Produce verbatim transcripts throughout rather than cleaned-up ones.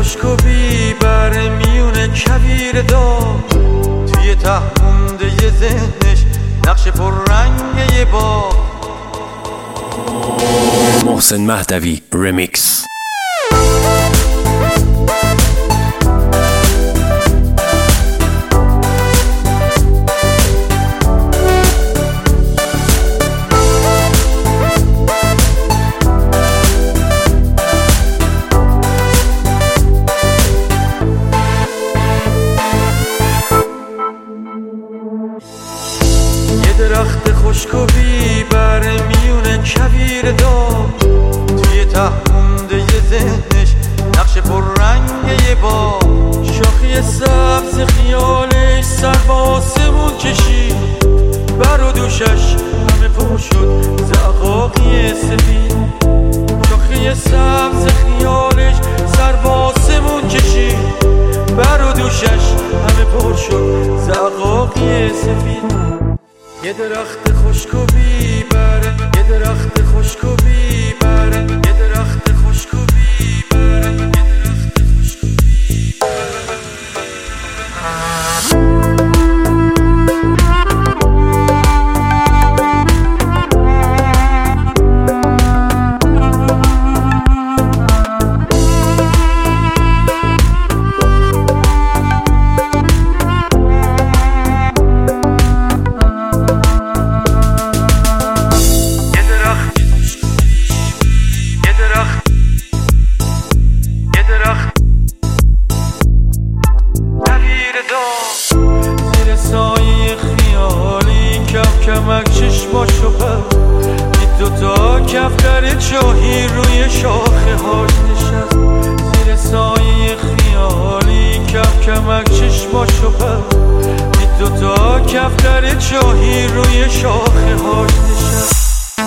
خشک و بیبر میونه کویر دار، توی ته مونده ی ذهنش نقش پر رنگ یه باغ. محسن مهدوی رمیکس. درخت خشک و بیبر میونه کویر دار، توی ته مونده ی ذهنش نقش پر رنگ یه باغ. شاخی سبز خیالش سر به آسمون کشید، بر و دوشش همه پر شد زقاقی سفید. شاخی سبز خیالش سر به آسمون کشید، بر و دوشش همه پر شد زقاقی سفید. یه درخت خشک و بیبر، یه درخت خشک و بیبر، یه درخت خشک و بیبر، یه درخت خشک و کمک چشماشو پر دید، دوتا کفتر چاهی روی شاخه هاش نشست. زیر سایه خیالی کم کمک چشماشو پر دید، دوتا کفتر چاهی روی شاخه هاش نشست.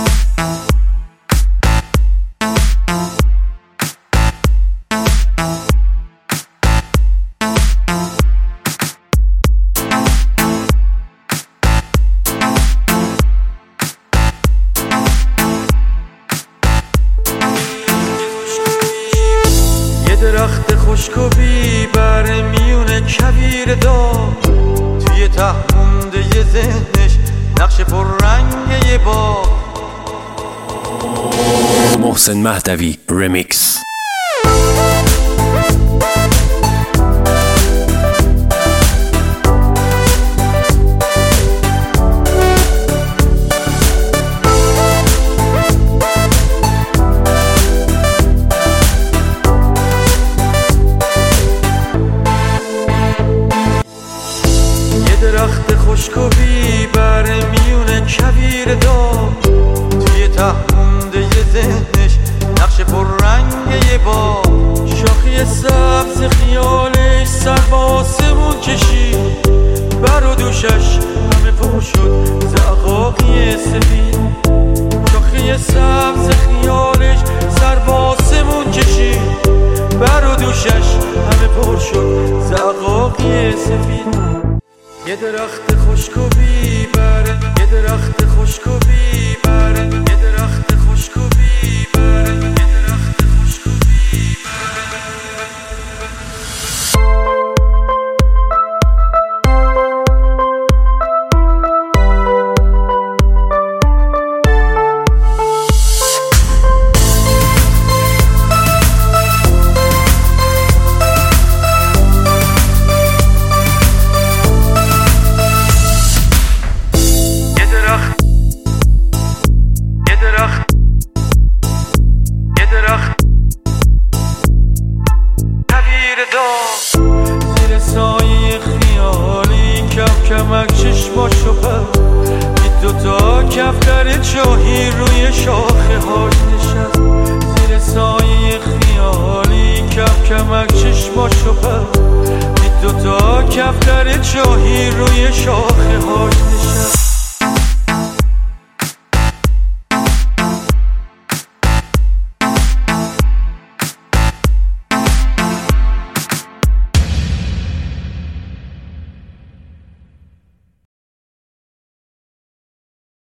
درخت خشک و بیبر میونه کویر دار، توی ته مونده ی ذهنش نقش پر رنگ یه باغ. محسن مهدوی رمیکس. درخت خشک و بیبر میونه کویر دار، توی ته مونده ی ذهنش نقش پر رنگ یه باغ. شاخی سبز خیالش سر به آسمون کشید، بر و دوشش همه پر شد زقاقی سفید. شاخی سبز خیالش سر به آسمون کشید، بر و دوشش همه پر شد زقاقی سفید. یه درخت خشک و بیبر، یه درخت خشک و بیبر، یه درخت خشک و بیبر، یه درخت خشک و زیر سایه خیالی کم کمک چشماشو پر دید، دوتا کفتر چاهی روی شاخه هاش نشست. زیر سایه خیالی کم کمک چشماشو پر دید، دوتا کفتر چاهی روی شاخه هاش نشست.